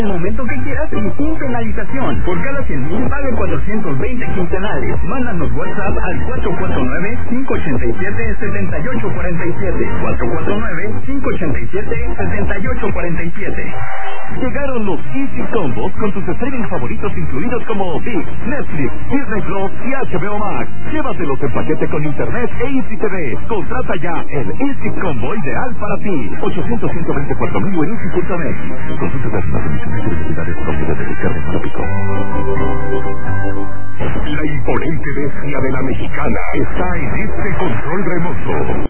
el momento que quieras y sin penalización. Por cada 100,000 paga 420 quincenales. Mándanos WhatsApp al 449-587-7847. 449-587-7847. Llegaron los Easy Combos con tus streaming favoritos incluidos como ViX, Netflix, Disney Plus y HBO Max. Llévatelos en paquete con internet e Easy TV. Contrata ya el Easy Combo ideal para ti. 800-124,000 en Easy.net. Consulta las emisiones de utilidades propias de descarga para Pico. La imponente bestia de la mexicana está en este control remoto.